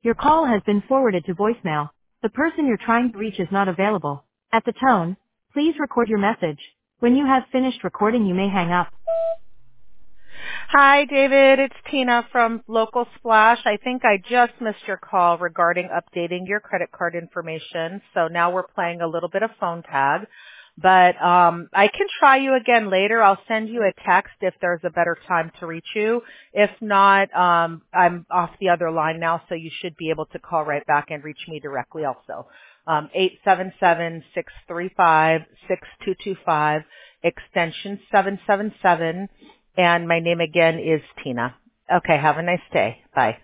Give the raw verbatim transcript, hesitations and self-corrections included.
Your call has been forwarded to voicemail. The person you're trying to reach is not available. At the tone, please record your message. When you have finished recording, you may hang up. Hi, David. It's Tina from Local Splash. I think I just missed your call regarding updating your credit card information. So now we're playing a little bit of phone tag. But um, I can try you again later. I'll send you a text if there's a better time to reach you. If not, um, I'm off the other line now, so you should be able to call right back and reach me directly also. Um, eight seven seven, six three five, six two two five, extension seven seven seven. And my name again is Tina. Okay, have a nice day. Bye.